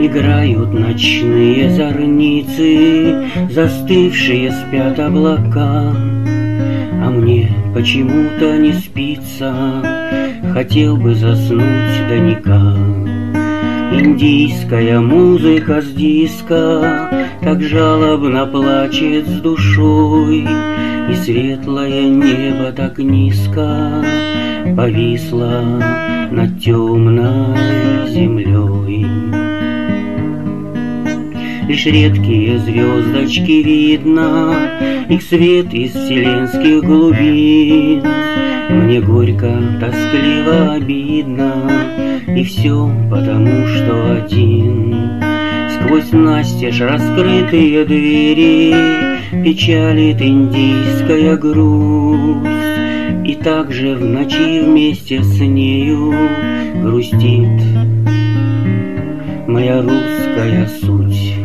Играют ночные зорницы, застывшие спят облака. А мне почему-то не спится, хотел бы заснуть да никак. Индийская музыка с диска так жалобно плачет с душой, и светлое небо так низко повисло над темной землей. Лишь редкие звездочки видно, их свет из вселенских глубин. Мне горько, тоскливо, обидно, и все потому, что один. Сквозь настежь раскрытые двери печалит индийская грусть, и также в ночи вместе с нею грустит моя русская суть.